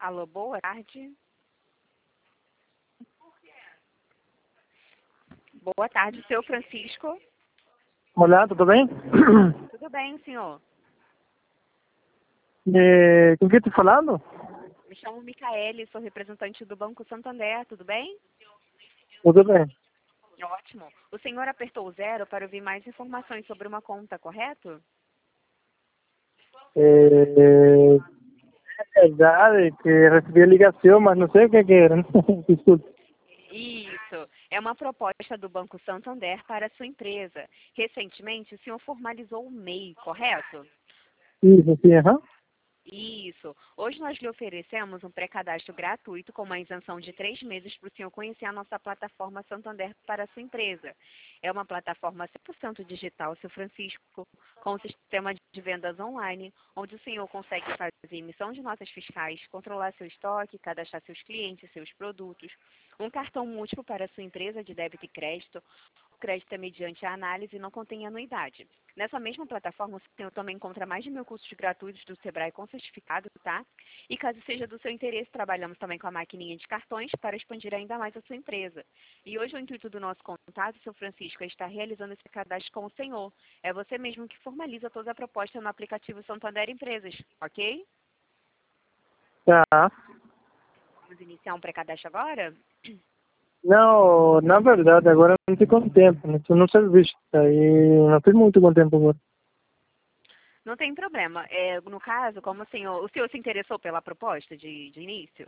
Alô, boa tarde. Boa tarde, seu Francisco. Olá, tudo bem? Tudo bem, senhor? Com quem estou falando? Me chamo Micaele, sou representante do Banco Santander, tudo bem? Tudo bem. Ótimo. O senhor apertou o 0 para ouvir mais informações sobre uma conta, correto? É verdade que recebi a ligação, mas não sei o que era. Desculpe. Isso. É uma proposta do Banco Santander para a sua empresa. Recentemente, o senhor formalizou o MEI, correto? Isso, sim, aham. Isso. Hoje nós lhe oferecemos um pré-cadastro gratuito com uma isenção de 3 meses para o senhor conhecer a nossa plataforma Santander para a sua empresa. É uma plataforma 100% digital, seu Francisco, com um sistema de vendas online, onde o senhor consegue fazer emissão de notas fiscais, controlar seu estoque, cadastrar seus clientes, seus produtos, um cartão múltiplo para a sua empresa de débito e crédito. O crédito é mediante a análise e não contém anuidade. Nessa mesma plataforma, o senhor também encontra mais de 1.000 cursos gratuitos do Sebrae com certificado, tá? E caso seja do seu interesse, trabalhamos também com a maquininha de cartões para expandir ainda mais a sua empresa. E hoje o intuito do nosso contato, seu Francisco, é estar realizando esse cadastro com o senhor. É você mesmo que formaliza toda a proposta no aplicativo Santander Empresas, ok? Tá. Vamos iniciar um pré-cadastro agora? Não, na verdade, agora eu não tenho com tempo, né? Estou no serviço, aí não tenho muito com tempo agora. Não tem problema. No caso, como o senhor se interessou pela proposta de início?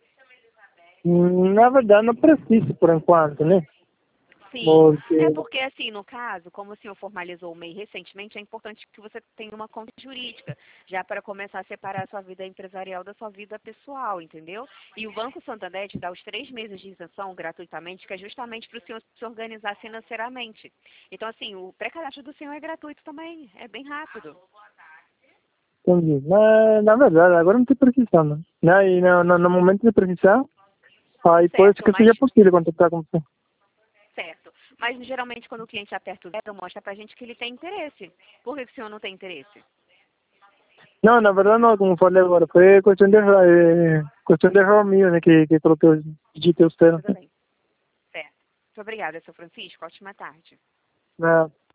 Na verdade, não preciso por enquanto, né? Sim, é Porque, porque assim, no caso, como o senhor formalizou o MEI recentemente, é importante que você tenha uma conta jurídica, já para começar a separar a sua vida empresarial da sua vida pessoal, entendeu? E o Banco Santander te dá os 3 meses de isenção gratuitamente, que é justamente para o senhor se organizar financeiramente. Então, assim, o pré-cadastro do senhor é gratuito também, é bem rápido. entendi. Na verdade, agora não estou precisando, né? E no momento de precisar, aí pode ser Certo, que mas seja possível contactar com você. certo. Mas geralmente quando o cliente aperta o 0, mostra pra gente que ele tem interesse. Por que o senhor não tem interesse? Não, na verdade não, como falei agora, foi questão de erro meu, né, que coloquei, digitei os termos. Tudo bem. Certo. Muito obrigada, seu Francisco. Ótima tarde. Né?